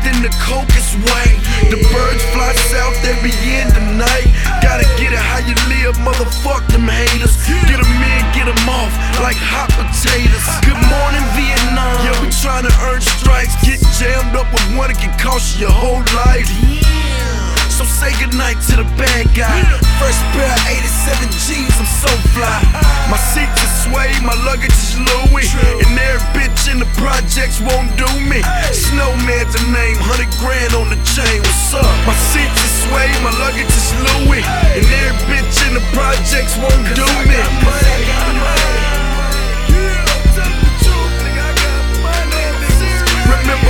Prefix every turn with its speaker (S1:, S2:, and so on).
S1: then the coke is white. The birds fly south, they be in the night. Gotta get it how you live, motherfuck them haters. Get them in, get them off, like hot potatoes. Good morning, Vietnam. Yeah, we tryna earn stripes. Get jammed up with one, it can cost you your whole life. So say goodnight to the bad guy. First pair of 87 jeans, I'm so fly. My seats are suede, my luggage is Louis. And every bitch in the projects won't do me. Snowman's a name, 100 grand on the chain, what's up? My seats are suede, my luggage is Louis. And every bitch in the projects won't do me.